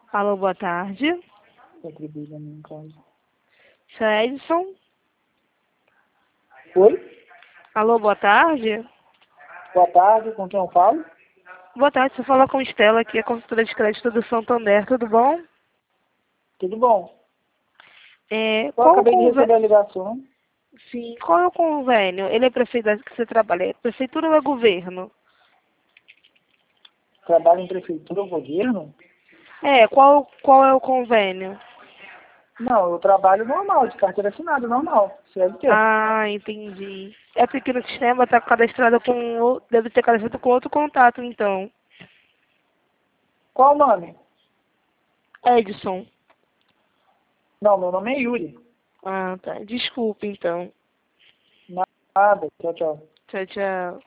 Alô, boa tarde. Atribuído a minha casa. Seu Edson? Oi? Alô, boa tarde. Boa tarde, com quem eu falo? Boa tarde, você fala com Estela, aqui é a consultora de crédito do Santander, tudo bom? Tudo bom? Eu Qual o acabei de convênio? receber a ligação. Sim, qual é o convênio? Ele é prefeito que você trabalha? É prefeitura ou é governo? Trabalho em prefeitura ou governo? Qual é o convênio? Não, eu trabalho normal, de carteira assinada, normal. CLT. Ah, entendi. É porque no sistema está cadastrado deve ter cadastrado com outro contato, então. Qual o nome? Edson. Não, meu nome é Yuri. Ah, tá. Desculpe, então. Nada. Tchau, tchau. Tchau, tchau.